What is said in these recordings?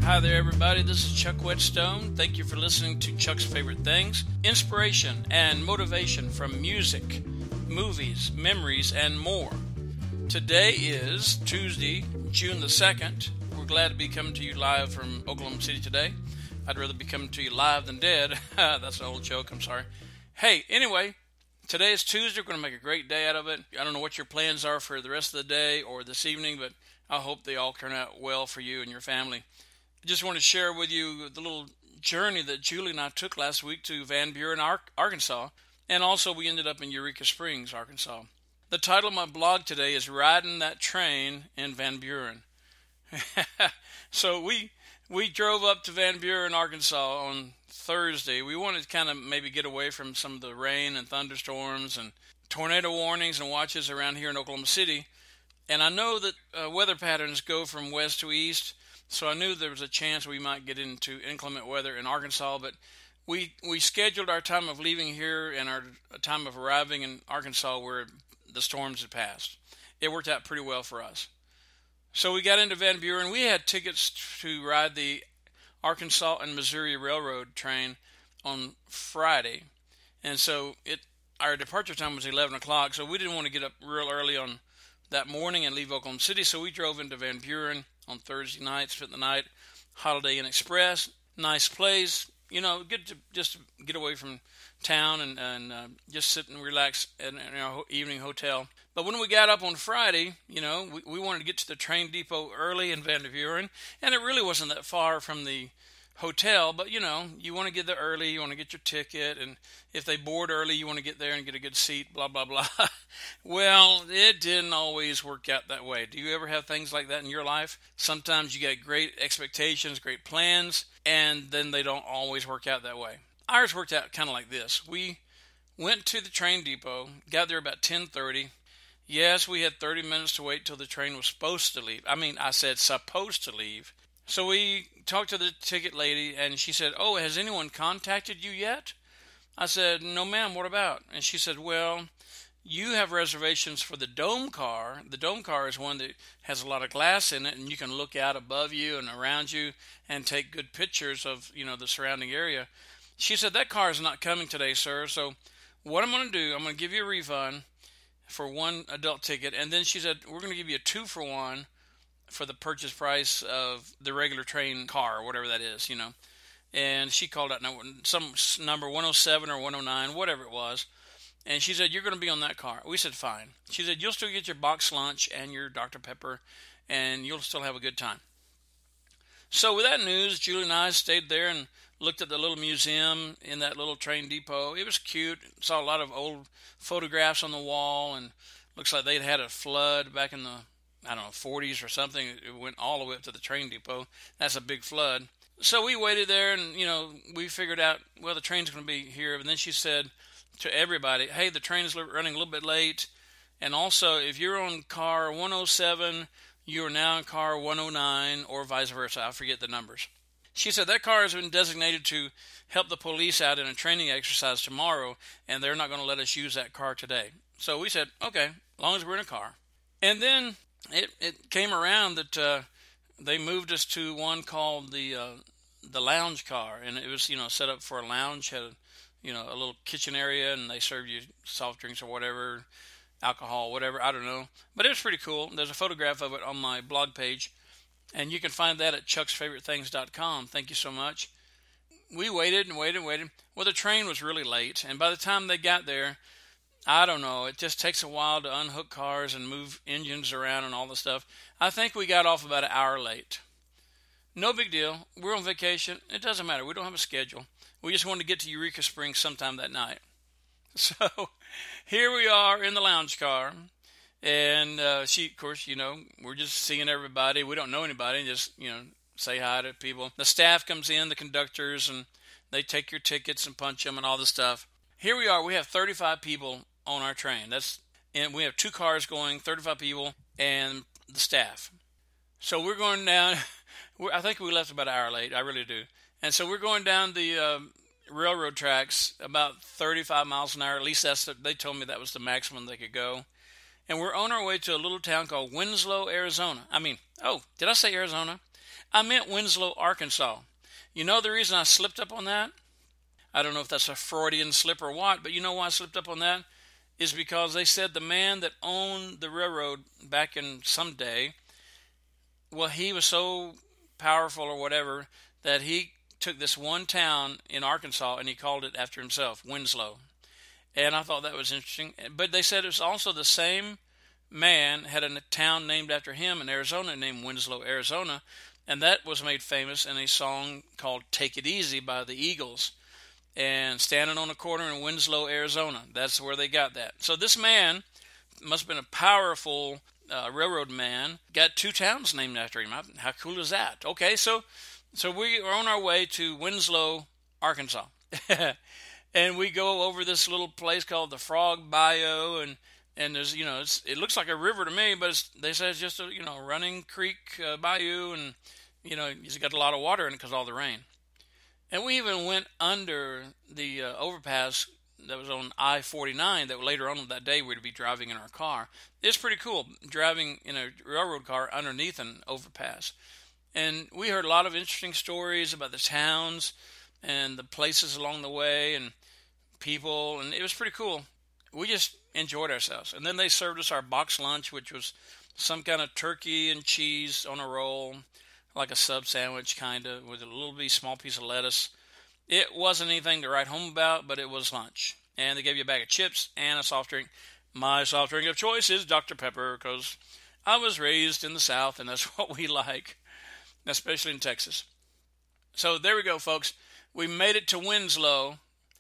Hi there, everybody. This is Chuck Whetstone. Thank you for listening to Chuck's Favorite Things. Inspiration and motivation from music, movies, memories, and more. Today is Tuesday, June the 2nd. We're glad to be coming to you live from Oklahoma City today. I'd rather be coming to you live than dead. That's an old joke, I'm sorry. Hey, anyway, today is Tuesday. We're going to make a great day out of it. I don't know what your plans are for the rest of the day or this evening, but I hope they all turn out well for you and your family. I just want to share with you the little journey that Julie and I took last week to Van Buren, Arkansas, and also we ended up in Eureka Springs, Arkansas. The title of my blog today is Riding That Train in Van Buren. So we drove up to Van Buren, Arkansas on Thursday. We wanted to kind of maybe get away from some of the rain and thunderstorms and tornado warnings and watches around here in Oklahoma City. And I know that weather patterns go from west to east, so I knew there was a chance we might get into inclement weather in Arkansas, but we scheduled our time of leaving here and our time of arriving in Arkansas where the storms had passed. It worked out pretty well for us. So we got into Van Buren. We had tickets to ride the Arkansas and Missouri Railroad train on Friday, and so our departure time was 11 o'clock, so we didn't want to get up real early on that morning and leave Oklahoma City, so we drove into Van Buren on Thursday night, spent the night, Holiday Inn Express, nice place, good to just get away from town and just sit and relax in our evening hotel. But when we got up on Friday, we wanted to get to the train depot early in Van Buren, and it really wasn't that far from the hotel, but you want to get there early, you want to get your ticket, and if they board early, you want to get there and get a good seat, blah, blah, blah. Well, it didn't always work out that way. Do you ever have things like that in your life? Sometimes you get great expectations, great plans, and then they don't always work out that way. Ours worked out kind of like this. We went to the train depot, got there about 10:30. Yes, we had 30 minutes to wait till the train was supposed to leave. I said supposed to leave. So we talked to the ticket lady, and she said, "Oh, has anyone contacted you yet?" I said, "No, ma'am, what about?" And she said, "Well, you have reservations for the Dome car. The Dome car is one that has a lot of glass in it, and you can look out above you and around you and take good pictures of, the surrounding area." She said, "That car is not coming today, sir. So what I'm going to do, I'm going to give you a refund for one adult ticket." And then she said, "We're going to give you a 2-for-1 for the purchase price of the regular train car," or whatever that is, And she called out some number 107 or 109, whatever it was. And she said, "You're going to be on that car." We said, "Fine." She said, "You'll still get your box lunch and your Dr. Pepper, and you'll still have a good time." So with that news, Julie and I stayed there and looked at the little museum in that little train depot. It was cute. Saw a lot of old photographs on the wall, and looks like they'd had a flood back in the 40s or something. It went all the way up to the train depot. That's a big flood. So we waited there, and, we figured out, well, the train's going to be here. And then she said to everybody, "Hey, the train is running a little bit late. And also, if you're on car 107, you are now in car 109, or vice versa." I forget the numbers. She said that car has been designated to help the police out in a training exercise tomorrow, and they're not going to let us use that car today. So we said, okay, as long as we're in a car. And then it came around that they moved us to one called the lounge car, and it was set up for a lounge. Had a little kitchen area, and they served you soft drinks or whatever, alcohol, whatever, I don't know. But it was pretty cool. There's a photograph of it on my blog page, and you can find that at chucksfavoritethings.com. Thank you so much. We waited and waited and waited. Well, the train was really late, and by the time they got there, I don't know, it just takes a while to unhook cars and move engines around and all the stuff. I think we got off about an hour late. No big deal. We're on vacation. It doesn't matter. We don't have a schedule. We just wanted to get to Eureka Springs sometime that night. So here we are in the lounge car. And she, of course, we're just seeing everybody. We don't know anybody. Just, say hi to people. The staff comes in, the conductors, and they take your tickets and punch them and all this stuff. Here we are. We have 35 people on our train. And we have 2 cars going, 35 people, and the staff. So we're going down. I think we left about an hour late. I really do. And so we're going down the railroad tracks about 35 miles an hour. At least they told me that was the maximum they could go. And we're on our way to a little town called Winslow, Arizona. Did I say Arizona? I meant Winslow, Arkansas. You know the reason I slipped up on that? I don't know if that's a Freudian slip or what, but you know why I slipped up on that? Is because they said the man that owned the railroad back in some day, well, he was so powerful or whatever that he took this one town in Arkansas and he called it after himself, Winslow. And I thought that was interesting. But they said it was also the same man had a town named after him in Arizona named Winslow, Arizona. And that was made famous in a song called Take It Easy by the Eagles. And standing on a corner in Winslow, Arizona. That's where they got that. So this man must have been a powerful railroad man. Got two towns named after him. How cool is that? Okay, so we are on our way to Winslow, Arkansas. And we go over this little place called the Frog Bayou, and there's, it looks like a river to me, but they say it's just a, running creek bayou, and, it's got a lot of water in it because of all the rain. And we even went under the overpass that was on I-49 that later on that day we'd be driving in our car. It's pretty cool driving in a railroad car underneath an overpass. And we heard a lot of interesting stories about the towns and the places along the way and people, and it was pretty cool. We just enjoyed ourselves. And then they served us our box lunch, which was some kind of turkey and cheese on a roll, like a sub sandwich kind of, with a little small piece of lettuce. It wasn't anything to write home about, but it was lunch. And they gave you a bag of chips and a soft drink. My soft drink of choice is Dr. Pepper, because I was raised in the South, and that's what we like, especially in Texas. So there we go, folks. We made it to Winslow.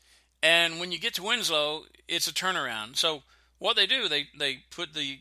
And when you get to Winslow, it's a turnaround. So what they do, they put the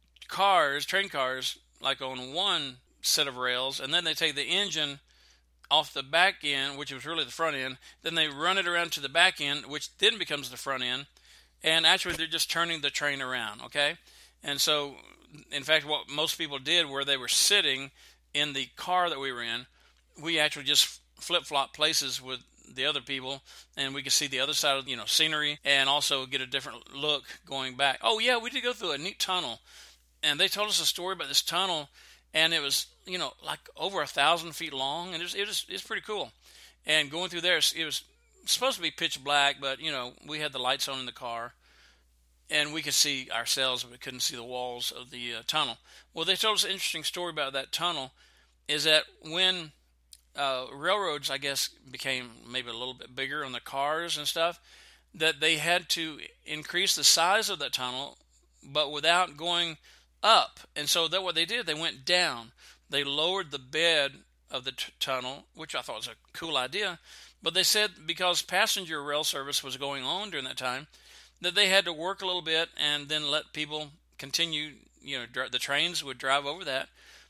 train cars, like on one set of rails, and then they take the engine off the back end, which was really the front end. Then they run it around to the back end, which then becomes the front end. And actually, they're just turning the train around, okay? And so, in fact, what most people did where they were sitting in the car that we were in, we actually just flip-flop places with the other people, and we could see the other side of, scenery, and also get a different look going back. Oh, yeah, we did go through a neat tunnel, and they told us a story about this tunnel, and it was, like over 1,000 feet long, and it's pretty cool. And going through there, it was supposed to be pitch black, but, we had the lights on in the car, and we could see ourselves, but we couldn't see the walls of the tunnel. Well, they told us an interesting story about that tunnel, is that when railroads, I guess, became maybe a little bit bigger on the cars and stuff, that they had to increase the size of that tunnel, but without going up. And so that what they did, they went down. They lowered the bed of the tunnel, which I thought was a cool idea. But they said because passenger rail service was going on during that time, that they had to work a little bit and then let people continue, the trains would drive over that.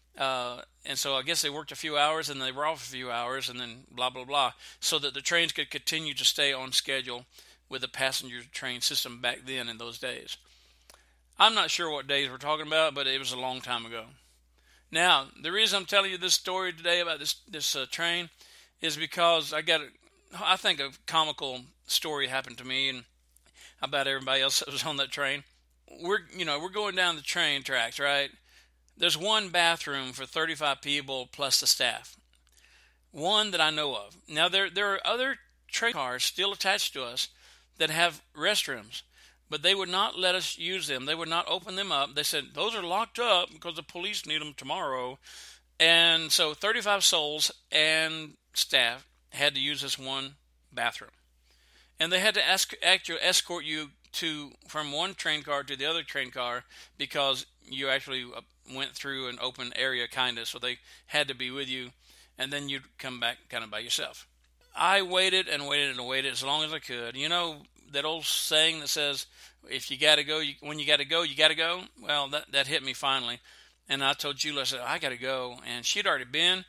And so I guess they worked a few hours and they were off a few hours and then blah, blah, blah, so that the trains could continue to stay on schedule with the passenger train system back then in those days. I'm not sure what days we're talking about, but it was a long time ago. Now, the reason I'm telling you this story today about this train is because I think a comical story happened to me and about everybody else that was on that train. We're going down the train tracks, right? There's one bathroom for 35 people plus the staff. One that I know of. Now, there are other train cars still attached to us that have restrooms, but they would not let us use them. They would not open them up. They said, those are locked up because the police need them tomorrow. And so 35 souls and staff had to use this one bathroom. And they had to escort you from one train car to the other train car because you actually went through an open area kind of, so they had to be with you, and then you'd come back kind of by yourself. I waited and waited and waited as long as I could. You know that old saying that says, if you got to go, when you got to go, you got to go? Well, that hit me finally. And I told Julie, I said, I got to go. And she'd already been.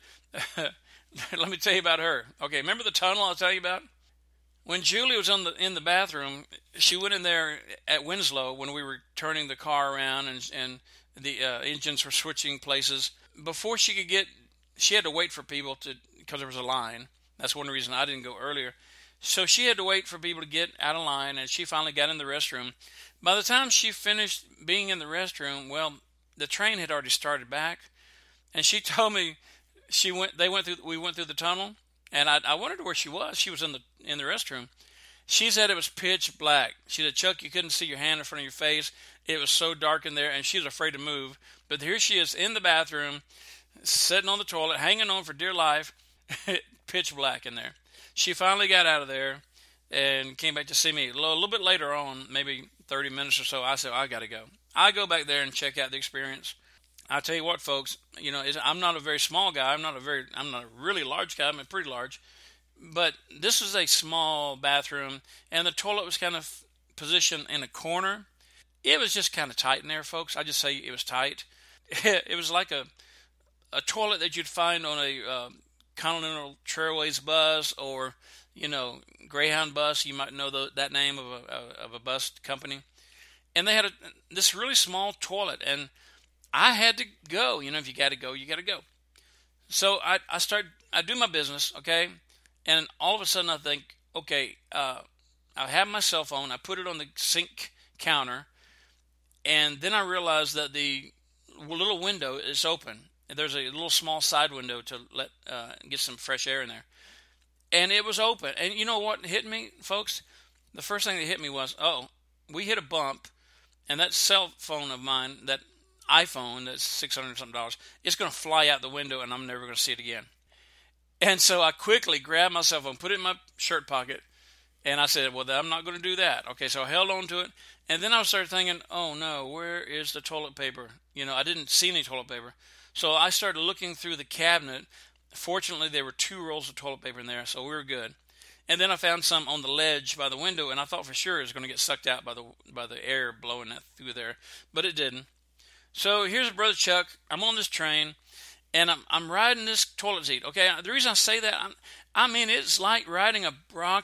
Let me tell you about her. Okay, remember the tunnel I'll tell you about? When Julie was in the bathroom, she went in there at Winslow when we were turning the car around and the engines were switching places. Before she could she had to wait for people because there was a line. That's one reason I didn't go earlier. So she had to wait for people to get out of line, and she finally got in the restroom. By the time she finished being in the restroom, well, the train had already started back, and she told me We went through the tunnel, and I wondered where she was. She was in the restroom. She said it was pitch black. She said, Chuck, you couldn't see your hand in front of your face. It was so dark in there, and she was afraid to move. But here she is in the bathroom, sitting on the toilet, hanging on for dear life, pitch black in there. She finally got out of there and came back to see me. A little bit later on, maybe 30 minutes or so, I said, I got to go. I go back there and check out the experience. I tell you what, folks, I'm not a very small guy. I'm not a really large guy. I'm pretty large. But this was a small bathroom, and the toilet was kind of positioned in a corner. It was just kind of tight in there, folks. I just say it was tight. It was like a toilet that you'd find on a Continental Trailways bus or, Greyhound bus. You might know that name of a bus company. And they had this really small toilet, and I had to go. If you got to go, you got to go. So I do my business, okay? And all of a sudden I think, okay, I have my cell phone. I put it on the sink counter, and then I realized that the little window is open. There's a little small side window to let get some fresh air in there. And it was open. And you know what hit me, folks? The first thing that hit me was, we hit a bump, and that cell phone of mine, that iPhone that's $600 something, it's going to fly out the window, and I'm never going to see it again. And so I quickly grabbed my cell phone, put it in my shirt pocket, and I said, well, I'm not going to do that. Okay, so I held on to it, and then I started thinking, oh no, where is the toilet paper? I didn't see any toilet paper. So I started looking through the cabinet. Fortunately, there were 2 rolls of toilet paper in there, so we were good. And then I found some on the ledge by the window, and I thought for sure it was going to get sucked out by the air blowing that through there, but it didn't. So here's Brother Chuck. I'm on this train, and I'm riding this toilet seat. Okay, the reason I say that, it's like riding a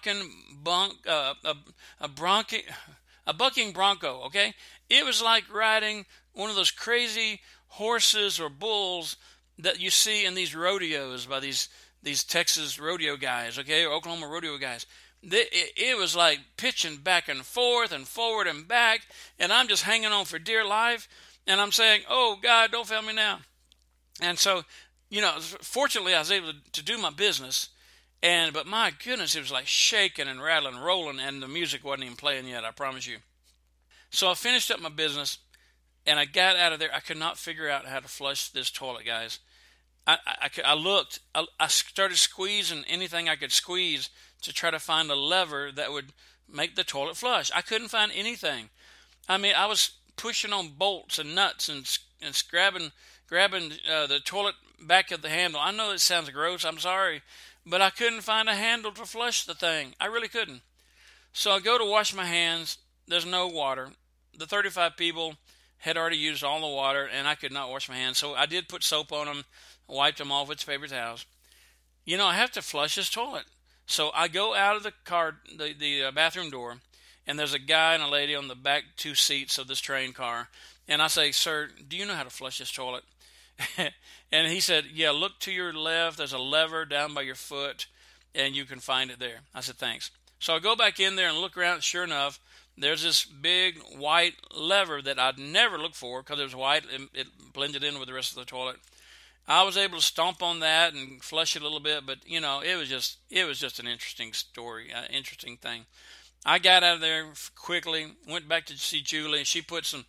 bucking bronco. Okay, it was like riding one of those crazy horses or bulls that you see in these rodeos by these Texas rodeo guys, okay, or Oklahoma rodeo guys. It was like pitching back and forth and forward and back, and I'm just hanging on for dear life, and I'm saying, oh, God, don't fail me now. And so, fortunately, I was able to do my business, but my goodness, it was like shaking and rattling, rolling, and the music wasn't even playing yet, I promise you. So I finished up my business, and I got out of there. I could not figure out how to flush this toilet, guys. I looked. I started squeezing anything I could squeeze to try to find a lever that would make the toilet flush. I couldn't find anything. I was pushing on bolts and nuts and grabbing the toilet back of the handle. I know it sounds gross. I'm sorry, but I couldn't find a handle to flush the thing. I really couldn't. So I go to wash my hands. There's no water. The 35 people had already used all the water, and I could not wash my hands. So I did put soap on them, wiped them off with paper towels. I have to flush this toilet. So I go out of the car, the bathroom door, and there's a guy and a lady on the back 2 seats of this train car. And I say, sir, do you know how to flush this toilet? And he said, yeah, look to your left. There's a lever down by your foot, and you can find it there. I said, thanks. So I go back in there and look around. Sure enough, there's this big white lever that I'd never looked for because it was white and it blended in with the rest of the toilet. I was able to stomp on that and flush it a little bit, but it was just an interesting story, interesting thing. I got out of there quickly, went back to see Julie. She put some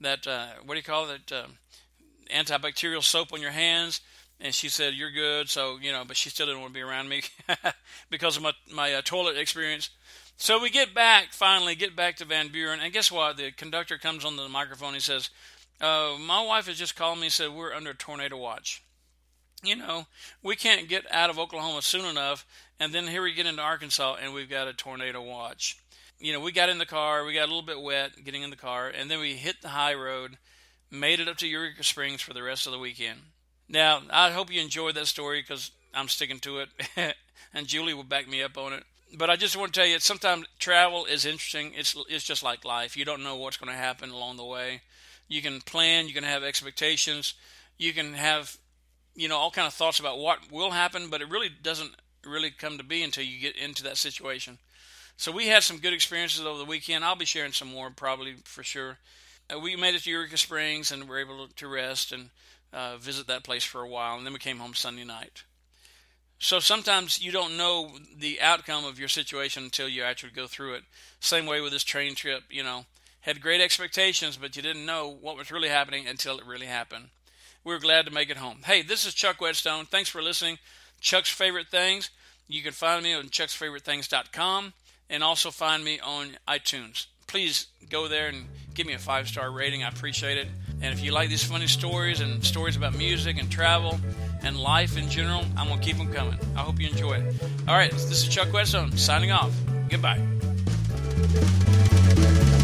antibacterial soap on your hands, and she said you're good. So but she still didn't want to be around me because of my toilet experience. So we finally get back to Van Buren, and guess what? The conductor comes on the microphone. He says, my wife has just called me and said we're under tornado watch. We can't get out of Oklahoma soon enough, and then here we get into Arkansas, and we've got a tornado watch. We got in the car, we got a little bit wet getting in the car, and then we hit the high road, made it up to Eureka Springs for the rest of the weekend. Now, I hope you enjoyed that story because I'm sticking to it, and Julie will back me up on it. But I just want to tell you, sometimes travel is interesting. It's just like life. You don't know what's going to happen along the way. You can plan. You can have expectations. You can have, all kind of thoughts about what will happen, but it really doesn't really come to be until you get into that situation. So we had some good experiences over the weekend. I'll be sharing some more probably for sure. We made it to Eureka Springs and were able to rest and visit that place for a while, and then we came home Sunday night. So sometimes you don't know the outcome of your situation until you actually go through it. Same way with this train trip, had great expectations, but you didn't know what was really happening until it really happened. We were glad to make it home. Hey, this is Chuck Whetstone. Thanks for listening. Chuck's Favorite Things. You can find me on chucksfavoritethings.com and also find me on iTunes. Please go there and give me a 5-star rating. I appreciate it. And if you like these funny stories and stories about music and travel and life in general, I'm going to keep them coming. I hope you enjoy it. All right, this is Chuck Whetstone signing off. Goodbye.